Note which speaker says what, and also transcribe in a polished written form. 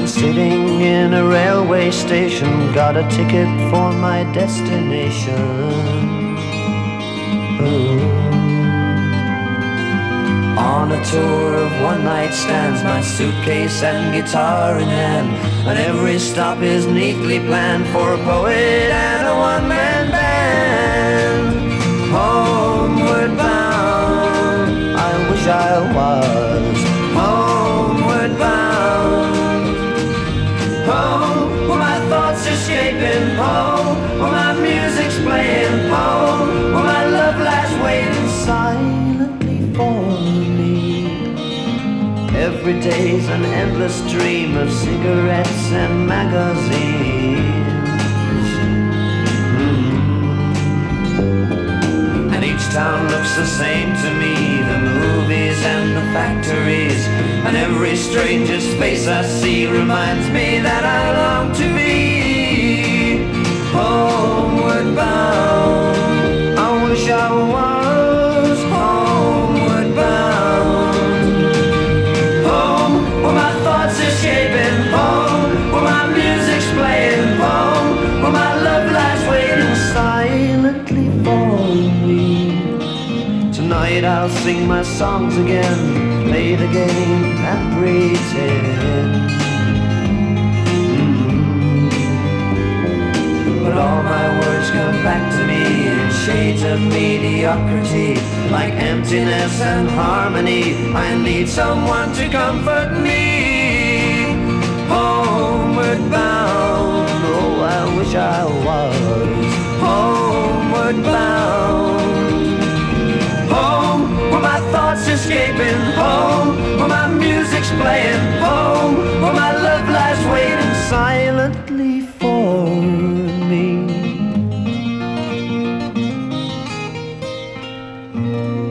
Speaker 1: sitting in a railway station, got a ticket for my destination. Ooh. On a tour of one-night stands, my suitcase and guitar in hand, and every stop is neatly planned for a poet and a one-man band. Homeward bound, I wish I was homeward bound. Home, where my thoughts escaping, home, where my music's playing, home, where my love lies waiting silently for me. Every day's an endless dream of cigarettes and magazines. And each town looks the same to me, the movies and the factories, and every stranger's face I see reminds me that I long to be homeward bound. I wish I was homeward bound. Home, where my thoughts escaping, home, where my music's playing, home, where my love lies waiting silently for me. Tonight I'll sing my songs again, play the game and pretend. But all my words come back to me in shades of mediocrity, like emptiness and harmony. I need someone to comfort me. Homeward bound, oh I wish I was homeward bound. Home, where my thoughts escaping, home, where my music's playing, home, where my love lies waiting silently for me.